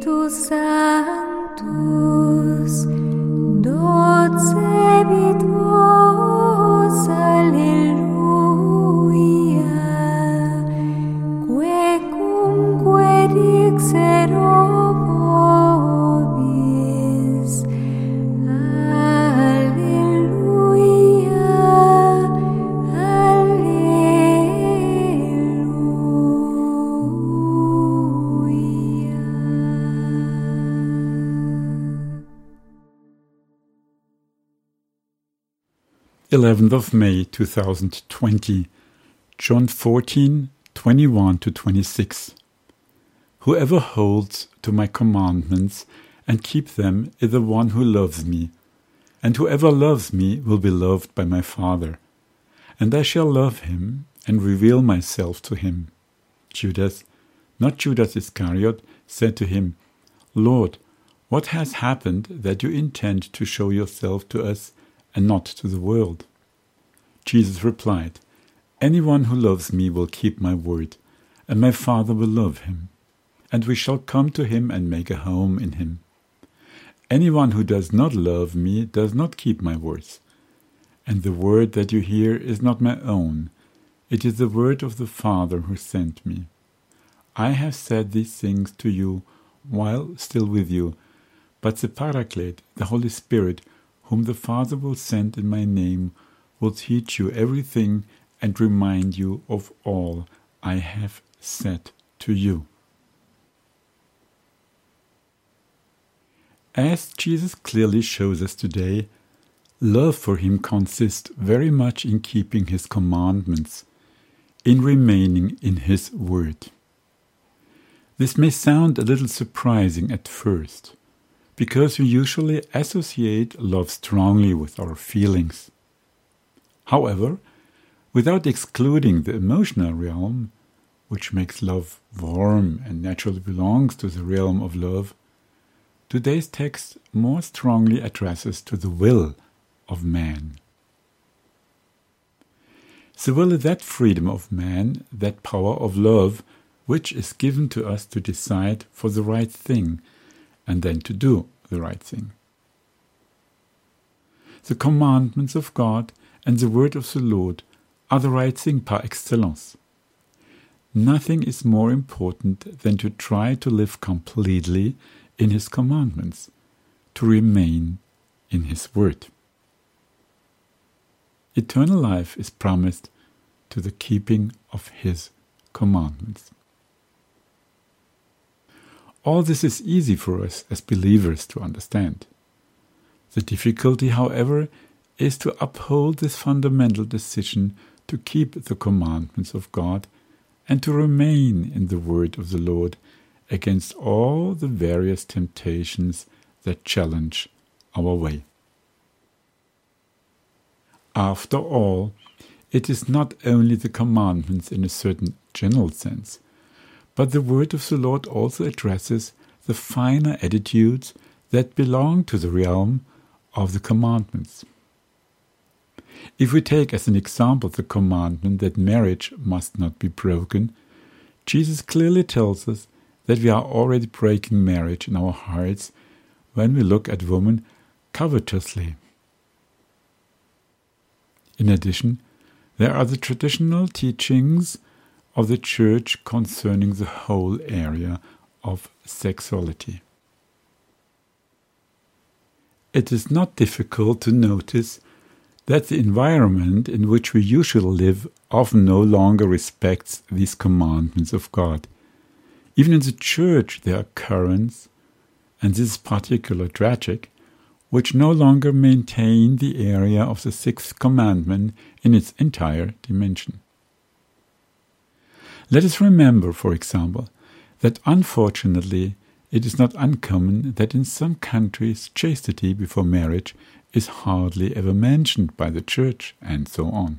Spiritus Sanctus, docebit vos, alleluia, quecumque dixero vobis, alleluia, alleluia. 11th of May 2020, John 14:21-26. Whoever holds to my commandments and keep them is the one who loves me, and whoever loves me will be loved by my Father, and I shall love him and reveal myself to him. Judas, not Judas Iscariot, said to him, Lord, what has happened that you intend to show yourself to us and not to the world? Jesus replied, Anyone who loves me will keep my word, and my Father will love him, and we shall come to him and make a home in him. Anyone who does not love me does not keep my words, and the word that you hear is not my own, it is the word of the Father who sent me. I have said these things to you while still with you, but the Paraclete, the Holy Spirit, whom the Father will send in my name, will teach you everything and remind you of all I have said to you. As Jesus clearly shows us today, love for him consists very much in keeping his commandments, in remaining in his word. This may sound a little surprising at first, because we usually associate love strongly with our feelings. However, without excluding the emotional realm, which makes love warm and naturally belongs to the realm of love, today's text more strongly addresses to the will of man. The will is that freedom of man, that power of love, which is given to us to decide for the right thing and then to do the right thing. The commandments of God and the word of the Lord are the right thing par excellence. Nothing is more important than to try to live completely in his commandments, to remain in his word. Eternal life is promised to the keeping of his commandments. All this is easy for us as believers to understand. The difficulty, however, is to uphold this fundamental decision to keep the commandments of God and to remain in the word of the Lord against all the various temptations that challenge our way. After all, it is not only the commandments in a certain general sense, but the word of the Lord also addresses the finer attitudes that belong to the realm of the commandments. If we take as an example the commandment that marriage must not be broken, Jesus clearly tells us that we are already breaking marriage in our hearts when we look at women covetously. In addition, there are the traditional teachings of the Church concerning the whole area of sexuality. It is not difficult to notice that the environment in which we usually live often no longer respects these commandments of God. Even in the Church there are currents, and this is particularly tragic, which no longer maintain the area of the sixth commandment in its entire dimension. Let us remember, for example, that unfortunately it is not uncommon that in some countries chastity before marriage is hardly ever mentioned by the Church, and so on.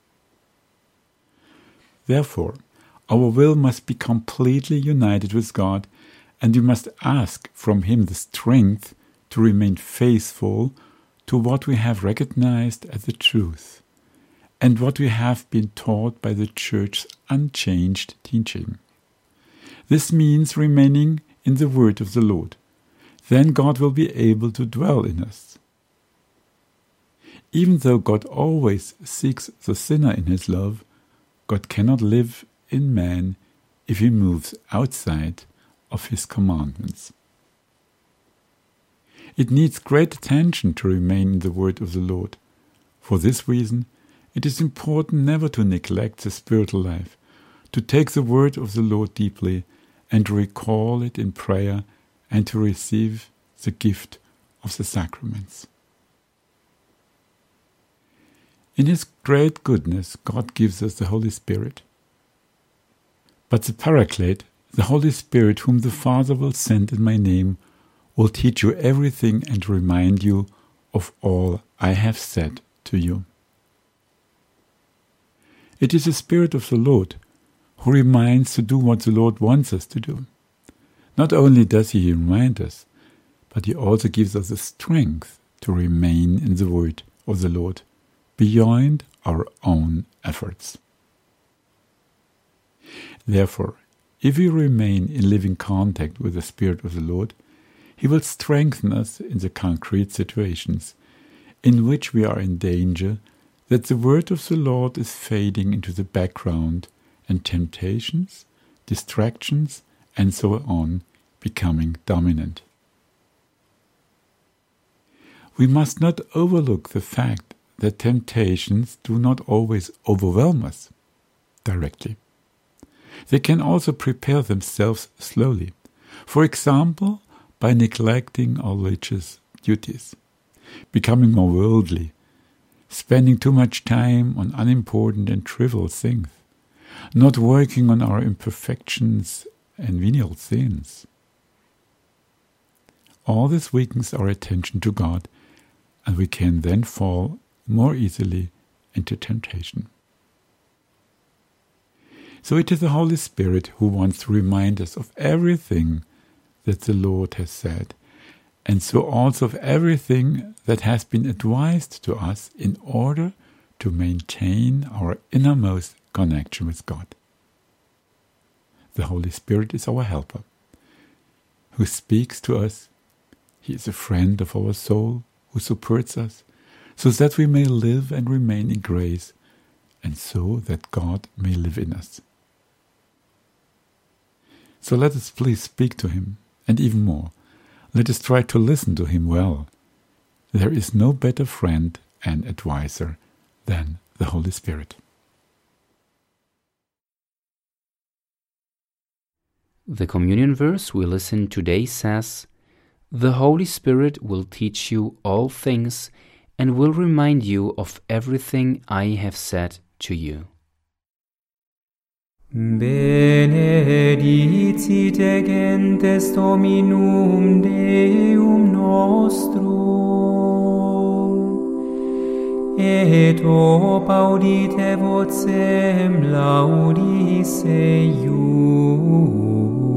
Therefore, our will must be completely united with God, and we must ask from Him the strength to remain faithful to what we have recognized as the truth, and what we have been taught by the Church's unchanged teaching. This means remaining in the word of the Lord. Then God will be able to dwell in us. Even though God always seeks the sinner in his love, God cannot live in man if he moves outside of his commandments. It needs great attention to remain in the word of the Lord. For this reason, it is important never to neglect the spiritual life, to take the word of the Lord deeply and to recall it in prayer and to receive the gift of the sacraments. In His great goodness, God gives us the Holy Spirit. But the Paraclete, the Holy Spirit whom the Father will send in my name, will teach you everything and remind you of all I have said to you. It is the Spirit of the Lord who reminds to do what the Lord wants us to do. Not only does He remind us, but He also gives us the strength to remain in the word of the Lord beyond our own efforts. Therefore, if we remain in living contact with the Spirit of the Lord, He will strengthen us in the concrete situations in which we are in danger that the word of the Lord is fading into the background and temptations, distractions, and so on becoming dominant. We must not overlook the fact that temptations do not always overwhelm us directly. They can also prepare themselves slowly, for example, by neglecting our religious duties, becoming more worldly, spending too much time on unimportant and trivial things, not working on our imperfections and venial sins. All this weakens our attention to God, and we can then fall more easily into temptation. So it is the Holy Spirit who wants to remind us of everything that the Lord has said, and so also of everything that has been advised to us in order to maintain our innermost connection with God. The Holy Spirit is our helper, who speaks to us. He is a friend of our soul, who supports us, so that we may live and remain in grace, and so that God may live in us. So let us please speak to Him, and even more, let us try to listen to Him well. There is no better friend and advisor than the Holy Spirit. The communion verse we listen today says, "The Holy Spirit will teach you all things and will remind you of everything I have said to you." Benedicite gentes Dominum Deum nostrum, et ob audite vocem laudis eius.